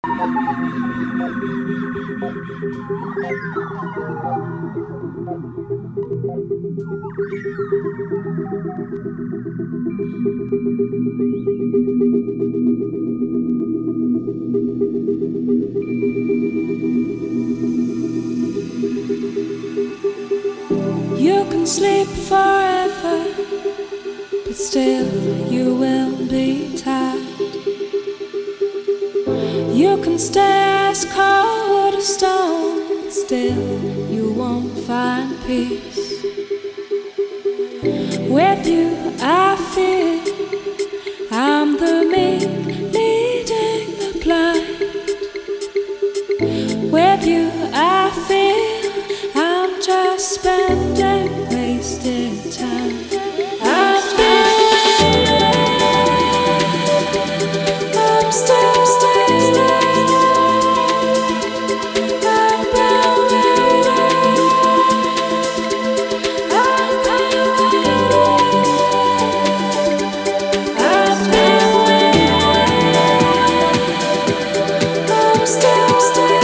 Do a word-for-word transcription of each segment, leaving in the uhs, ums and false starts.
You can sleep forever, but still you will be tired. You can stay as cold as stone, but still you won't find peace. With you I feel I'm the meek leading the blind. With you I feel I'm just spending wasted time. I've been waiting, I'm still staying. I've been waiting, I've been waiting, I've been waiting, I'm still staying.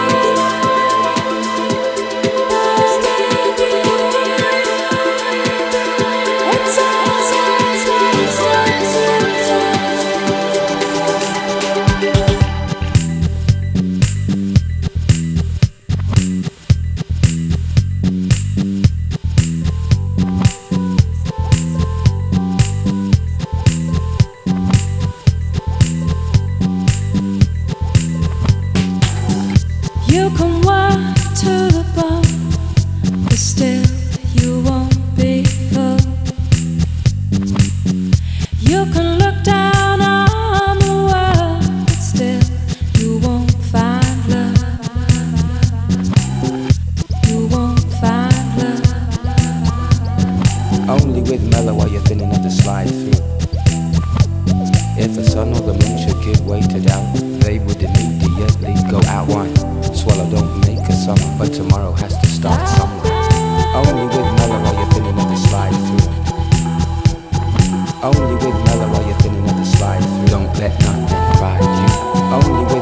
You can walk to the bone, but still you won't be full. You can look down on the world, but still you won't find love. You won't find love. Only with mellow while you're thin enough to slide through. If the sun or the moon should give way to doubt, they would immediately go out one. Swallow don't make a summer, but tomorrow has to start somewhere. Only with mellow while you're thin enough to slide through. Only with mellow while you're thin enough to slide through. Don't let nothing ride you. Only with